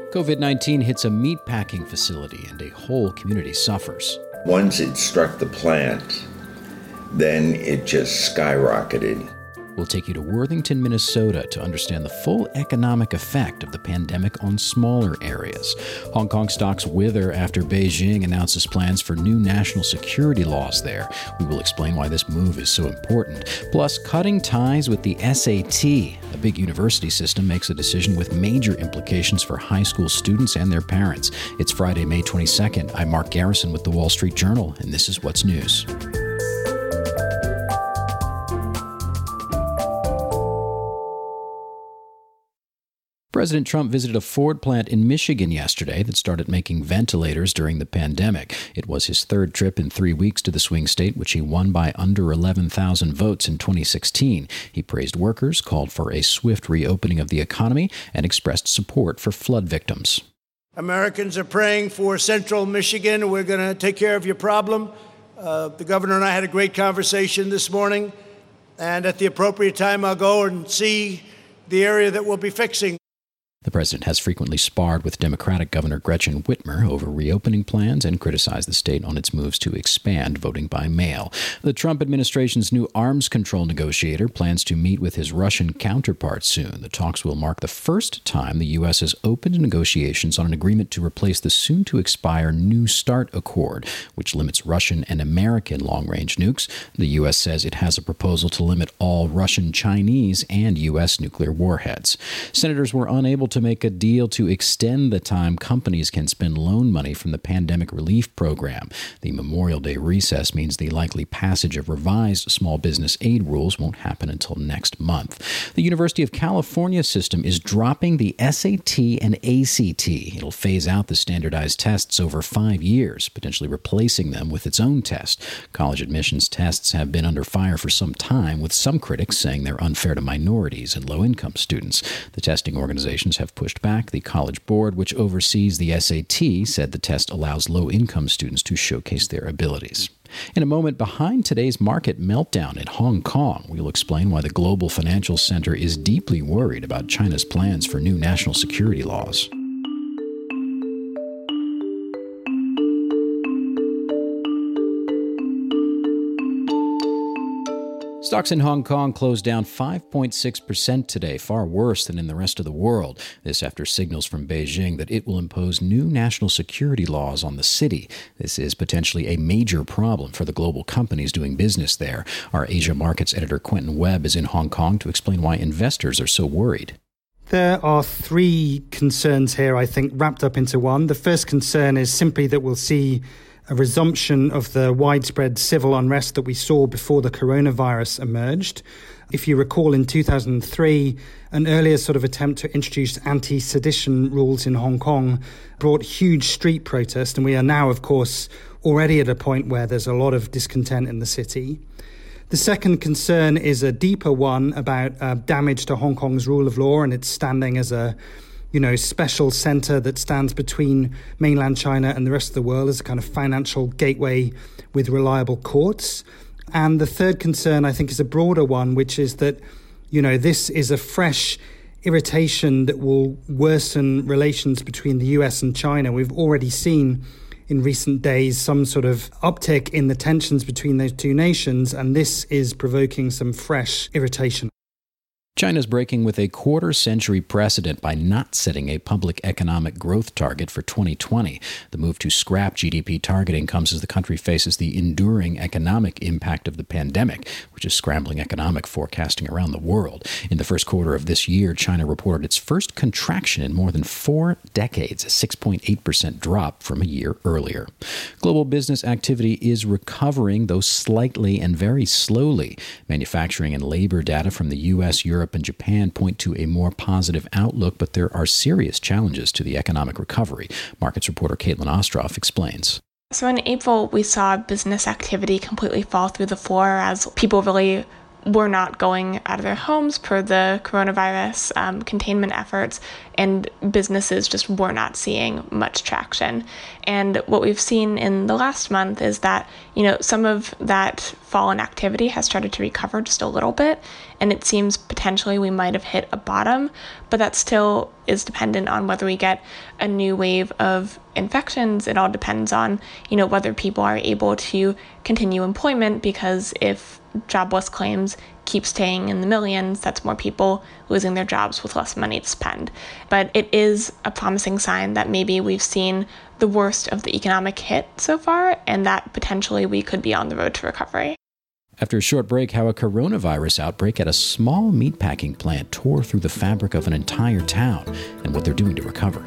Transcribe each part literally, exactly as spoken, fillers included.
COVID nineteen hits a meatpacking facility and a whole community suffers. Once it struck the plant, then it just skyrocketed. We'll take you to Worthington, Minnesota to understand the full economic effect of the pandemic on smaller areas. Hong Kong stocks wither after Beijing announces plans for new national security laws there. We will explain why this move is so important. Plus, cutting ties with the S A T. A big university system makes a decision with major implications for high school students and their parents. It's Friday, May twenty-second. I'm Mark Garrison with The Wall Street Journal, and this is What's News. President Trump visited a Ford plant in Michigan yesterday that started making ventilators during the pandemic. It was his third trip in three weeks to the swing state, which he won by under eleven thousand votes in twenty sixteen. He praised workers, called for a swift reopening of the economy, and expressed support for flood victims. Americans are praying for Central Michigan. We're going to take care of your problem. Uh, the governor and I had a great conversation this morning, and at the appropriate time, I'll go and see the area that we'll be fixing. The president has frequently sparred with Democratic Governor Gretchen Whitmer over reopening plans and criticized the state on its moves to expand voting by mail. The Trump administration's new arms control negotiator plans to meet with his Russian counterpart soon. The talks will mark the first time the U S has opened negotiations on an agreement to replace the soon-to-expire New START Accord, which limits Russian and American long-range nukes. The U S says it has a proposal to limit all Russian, Chinese, and U S nuclear warheads. Senators were unable to make a deal to extend the time companies can spend loan money from the pandemic relief program. The Memorial Day recess means the likely passage of revised small business aid rules won't happen until next month. The University of California system is dropping the S A T and A C T. It'll phase out the standardized tests over five years, potentially replacing them with its own test. College admissions tests have been under fire for some time, with some critics saying they're unfair to minorities and low-income students. The testing organizations have pushed back. The College Board, which oversees the S A T, said the test allows low-income students to showcase their abilities. In a moment, behind today's market meltdown in Hong Kong, we'll explain why the global financial center is deeply worried about China's plans for new national security laws. Stocks in Hong Kong closed down five point six percent today, far worse than in the rest of the world. This after signals from Beijing that it will impose new national security laws on the city. This is potentially a major problem for the global companies doing business there. Our Asia Markets editor Quentin Webb is in Hong Kong to explain why investors are so worried. There are three concerns here, I think, wrapped up into one. The first concern is simply that we'll see a resumption of the widespread civil unrest that we saw before the coronavirus emerged. If you recall, in two thousand three, an earlier sort of attempt to introduce anti-sedition rules in Hong Kong brought huge street protest, and we are now, of course, already at a point where there's a lot of discontent in the city. The second concern is a deeper one about uh, damage to Hong Kong's rule of law and its standing as a you know, special center that stands between mainland China and the rest of the world as a kind of financial gateway with reliable courts. And the third concern, I think, is a broader one, which is that, you know, this is a fresh irritation that will worsen relations between the U S and China. We've already seen in recent days some sort of uptick in the tensions between those two nations, and this is provoking some fresh irritation. China's breaking with a quarter-century precedent by not setting a public economic growth target for twenty twenty. The move to scrap G D P targeting comes as the country faces the enduring economic impact of the pandemic, which is scrambling economic forecasting around the world. In the first quarter of this year, China reported its first contraction in more than four decades, a six point eight percent drop from a year earlier. Global business activity is recovering, though slightly and very slowly. Manufacturing and labor data from the U S, Europe, and Japan point to a more positive outlook, but there are serious challenges to the economic recovery. Markets reporter Caitlin Ostroff explains. So in April, we saw business activity completely fall through the floor as people really were not going out of their homes per the coronavirus um, containment efforts, and businesses just were not seeing much traction. And what we've seen in the last month is that, you know, some of that fall in activity has started to recover just a little bit, and it seems potentially we might have hit a bottom, but that still is dependent on whether we get a new wave of infections. It all depends on, you know, whether people are able to continue employment, because if jobless claims keep staying in the millions, that's more people losing their jobs with less money to spend. But it is a promising sign that maybe we've seen the worst of the economic hit so far, and that potentially we could be on the road to recovery. After a short break, how a coronavirus outbreak at a small meatpacking plant tore through the fabric of an entire town, and what they're doing to recover.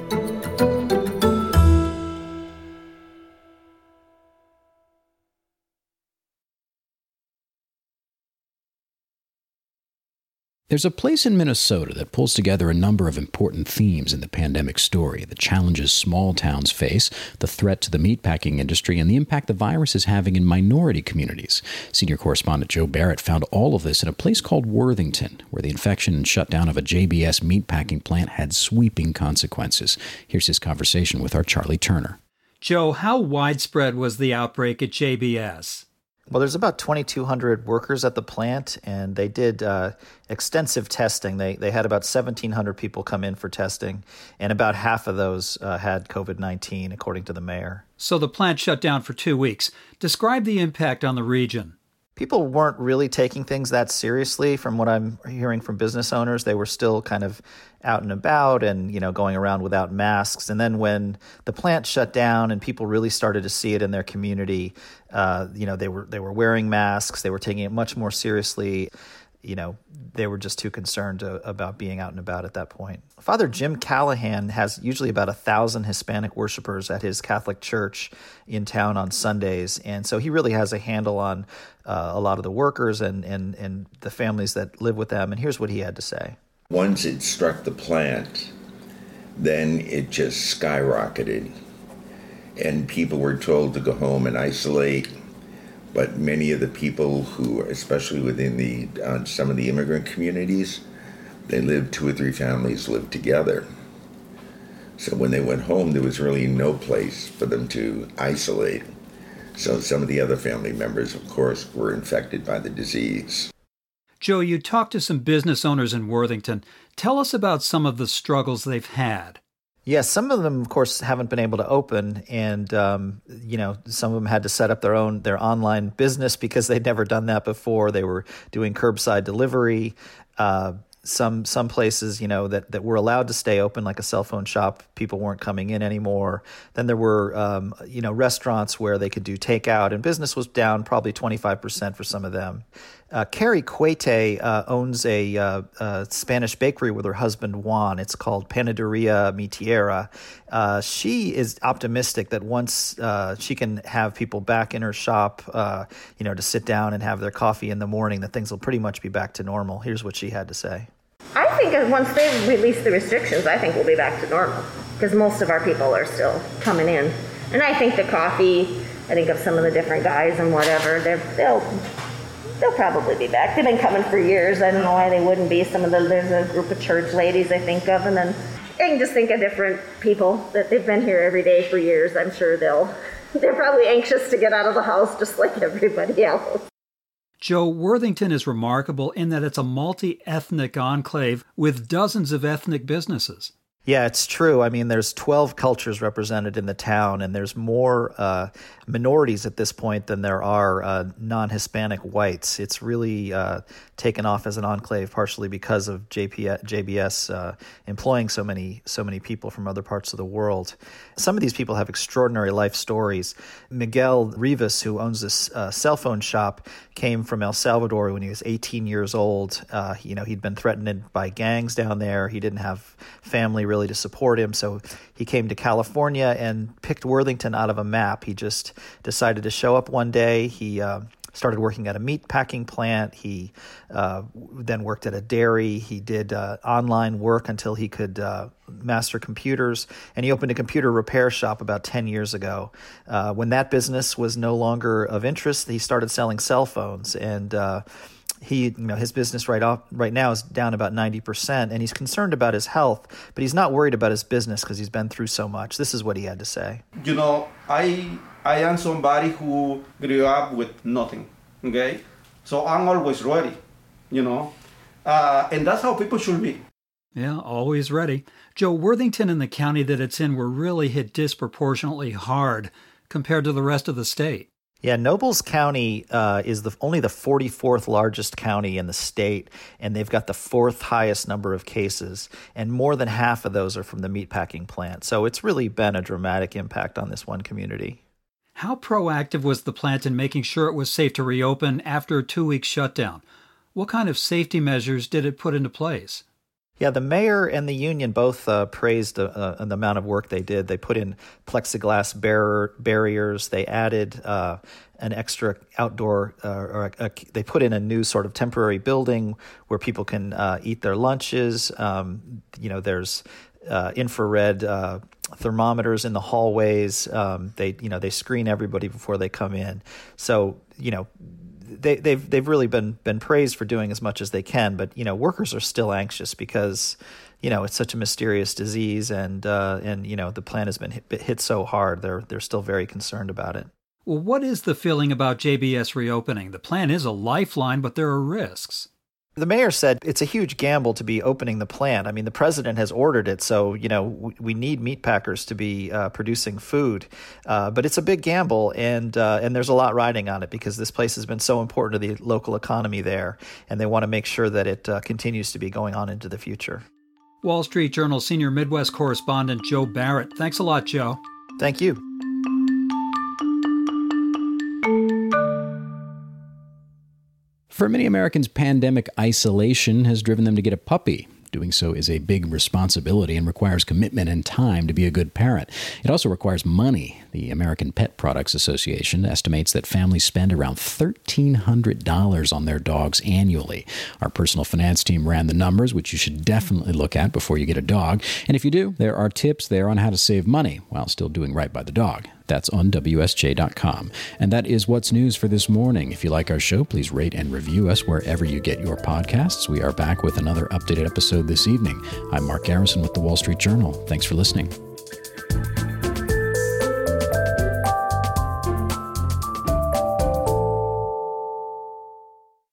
There's a place in Minnesota that pulls together a number of important themes in the pandemic story: the challenges small towns face, the threat to the meatpacking industry, and the impact the virus is having in minority communities. Senior correspondent Joe Barrett found all of this in a place called Worthington, where the infection and shutdown of a J B S meatpacking plant had sweeping consequences. Here's his conversation with our Charlie Turner. Joe, how widespread was the outbreak at J B S? Well, there's about twenty-two hundred workers at the plant, and they did uh, extensive testing. They they had about seventeen hundred people come in for testing, and about half of those uh, had covid nineteen, according to the mayor. So the plant shut down for two weeks. Describe the impact on the region. People weren't really taking things that seriously. From what I'm hearing from business owners, they were still kind of out and about and, you know, going around without masks. And then when the plant shut down and people really started to see it in their community, uh, you know, they were they were wearing masks. They were taking it much more seriously. You know, they were just too concerned to, about being out and about at that point. Father Jim Callahan has usually about a thousand Hispanic worshipers at his Catholic church in town on Sundays. And so he really has a handle on uh, a lot of the workers and, and, and the families that live with them. And here's what he had to say. Once it struck the plant, then it just skyrocketed. And people were told to go home and isolate. But many of the people who, especially within the uh, some of the immigrant communities, they lived, two or three families lived together. So when they went home, there was really no place for them to isolate. So some of the other family members, of course, were infected by the disease. Joe, you talked to some business owners in Worthington. Tell us about some of the struggles they've had. Yes, some of them, of course, haven't been able to open, and um, you know, some of them had to set up their own their online business because they'd never done that before. They were doing curbside delivery. Uh, some some places, you know, that, that were allowed to stay open, like a cell phone shop, people weren't coming in anymore. Then there were, um, you know, restaurants where they could do takeout, and business was down probably twenty-five percent for some of them. Uh, Carrie Cuete uh, owns a, uh, a Spanish bakery with her husband Juan. It's called Panaderia Mi Tierra. Uh, she is optimistic that once uh, she can have people back in her shop, uh, you know, to sit down and have their coffee in the morning, that things will pretty much be back to normal. Here's what she had to say. I think once they release the restrictions, I think we'll be back to normal because most of our people are still coming in. And I think the coffee, I think of some of the different guys and whatever, they're, they'll they'll probably be back. They've been coming for years. I don't know why they wouldn't be. Some of the, there's a group of church ladies I think of, and then I can just think of different people that they've been here every day for years. I'm sure they'll, they're probably anxious to get out of the house just like everybody else. Joe, Worthington is remarkable in that it's a multi-ethnic enclave with dozens of ethnic businesses. Yeah, it's true. I mean, there's twelve cultures represented in the town, and there's more uh, minorities at this point than there are uh, non-Hispanic whites. It's really uh, taken off as an enclave, partially because of J P S, J B S uh, employing so many so many people from other parts of the world. Some of these people have extraordinary life stories. Miguel Rivas, who owns this uh, cell phone shop, came from El Salvador when he was eighteen years old. Uh, you know, he'd been threatened by gangs down there. He didn't have family really to support him, so he came to California and picked Worthington out of a map. He just decided to show up one day. He uh, started working at a meat packing plant. He uh, then worked at a dairy. He did uh, online work until he could uh, master computers, and he opened a computer repair shop about ten years ago. Uh, when that business was no longer of interest, he started selling cell phones, and uh, he, you know, his business right off right now is down about ninety percent, and he's concerned about his health, but he's not worried about his business because he's been through so much. This is what he had to say. You know, I I am somebody who grew up with nothing. Okay, so I'm always ready. You know, uh, and that's how people should be. Yeah, always ready. Joe, Worthington and the county that it's in were really hit disproportionately hard compared to the rest of the state. Yeah, Nobles County uh, is the only the forty-fourth largest county in the state, and they've got the fourth highest number of cases, and more than half of those are from the meatpacking plant. So it's really been a dramatic impact on this one community. How proactive was the plant in making sure it was safe to reopen after a two-week shutdown? What kind of safety measures did it put into place? Yeah, the mayor and the union both uh, praised uh, uh, the amount of work they did. They put in plexiglass bar- barriers. They added uh, an extra outdoor, uh, or a, a, they put in a new sort of temporary building where people can uh, eat their lunches. Um, you know, there's uh, infrared uh, thermometers in the hallways. Um, they, you know, they screen everybody before they come in. So, you know, They, they've they've really been been praised for doing as much as they can, but you know workers are still anxious because you know it's such a mysterious disease, and uh, and you know the plant has been hit, hit so hard. They're they're still very concerned about it. Well, what is the feeling about J B S reopening? The plant is a lifeline, but there are risks. The mayor said it's a huge gamble to be opening the plant. I mean, the president has ordered it, so, you know, we, we need meat packers to be uh, producing food. Uh, but it's a big gamble, and uh, and there's a lot riding on it because this place has been so important to the local economy there, and they want to make sure that it uh, continues to be going on into the future. Wall Street Journal senior Midwest correspondent Joe Barrett. Thanks a lot, Joe. Thank you. For many Americans, pandemic isolation has driven them to get a puppy. Doing so is a big responsibility and requires commitment and time to be a good parent. It also requires money. The American Pet Products Association estimates that families spend around thirteen hundred dollars on their dogs annually. Our personal finance team ran the numbers, which you should definitely look at before you get a dog. And if you do, there are tips there on how to save money while still doing right by the dog. That's on W S J dot com. And that is what's news for this morning. If you like our show, please rate and review us wherever you get your podcasts. We are back with another updated episode this evening. I'm Mark Garrison with The Wall Street Journal. Thanks for listening.